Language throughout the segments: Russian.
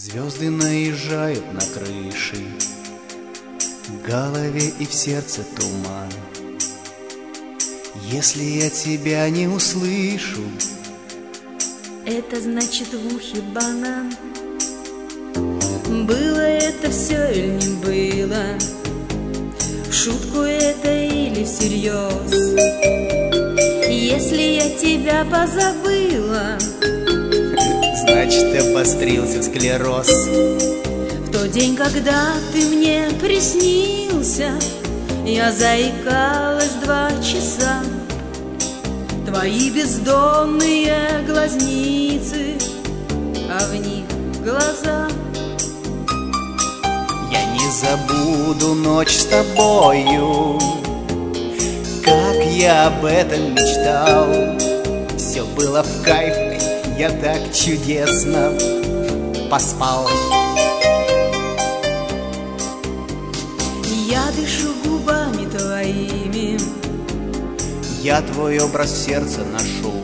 Звезды наезжают на крыши, в голове и в сердце туман. Если я тебя не услышу, это значит в ухе банан. Было это все или не было, в шутку это или всерьез? Если я тебя позабыла, значит обострился склероз. в тот день, когда ты мне приснился, я заикалась 2 часа. Твои бездонные глазницы, а в них глаза. Я не забуду ночь с тобою, как я об этом мечтал. Все было в кайф, я так чудесно поспал. Я дышу губами твоими, я твой образ в сердце ношу,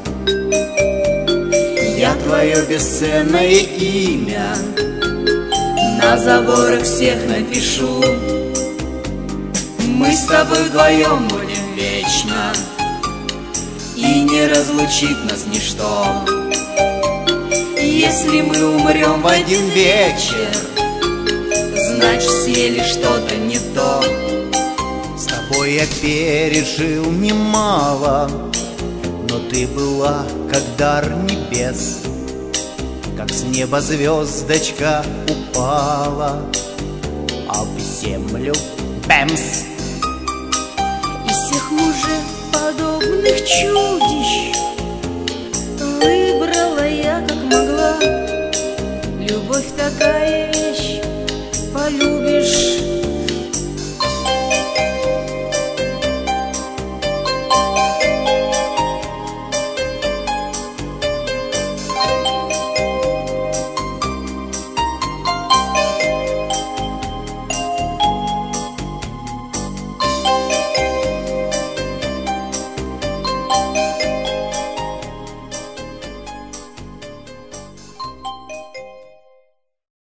я твое бесценное имя на заборах всех напишу. Мы с тобой вдвоем будем вечно, и не разлучит нас ничто. Если мы умрем в один вечер, значит съели что-то не то. С тобой я пережил немало, но ты была как дар небес, как с неба звездочка упала об землю. Бэмс! Из всех уже подобных чудищ